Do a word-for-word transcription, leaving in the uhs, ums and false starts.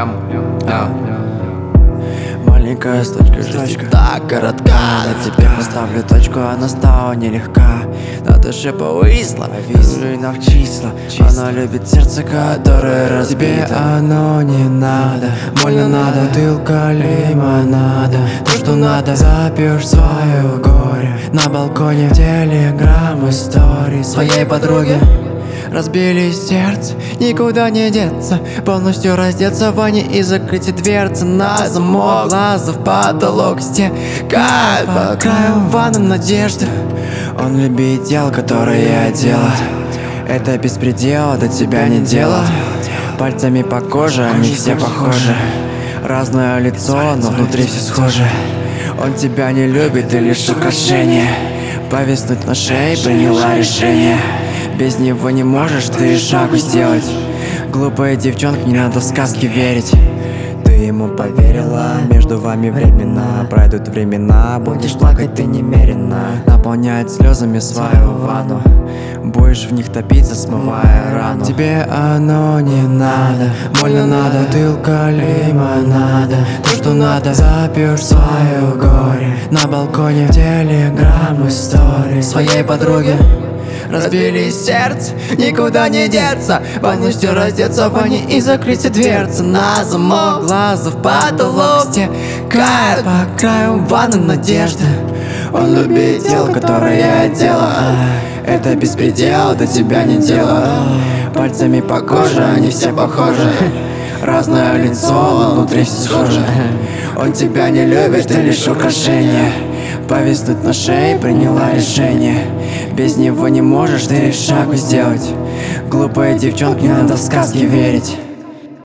Прям, да. Маленькая строчка жизни так коротка. На тебе поставлю точку, она стала нелегка. На душе повисла, в числа. Она любит сердце, которое разбито. Тебе оно не надо, больно надо. Бутылка лимонада, то, что надо. Запьешь свое горе на балконе, в телеграм истории своей подруги. Разбили сердце, никуда не деться. Полностью раздеться в ванне и закрыть дверцы на замок. Глаза в потолок стекает по краю ванны надежды. Он любит дело, которое я делаю. Это беспредел, до тебя не дело. Пальцами по коже, они все похожи. Разное лицо, но внутри все схоже. Он тебя не любит, ты лишь украшение. Повиснуть на шее, приняла решение. Без него не можешь ты шагу сделать. Глупая девчонка, не надо в сказки верить. Ты ему поверила, между вами времена. Пройдут времена, будешь плакать ты немерено. Наполняет слезами свою ванну, будешь в них топиться, смывая рану. Тебе оно не надо, больно надо. Бутылка лимонада, то, что надо. Запьешь свое горе на балконе, в телеграм истории своей подруги. Разбили сердце, никуда не деться. Полностью раздеться в ванне и закрыть дверцы на замок. Глаза в потолок стекает по краю ванны надежды. Он любит дело, которое я делаю. Это беспредел, до тебя не дело. Пальцами по коже, они все похожи. Разное лицо, но внутри все схоже. Он тебя не любит, ты лишь украшение. Повиснуть на шее, приняла решение. Без него не можешь ты шагу сделать. Глупая девчонка, не надо в сказки верить.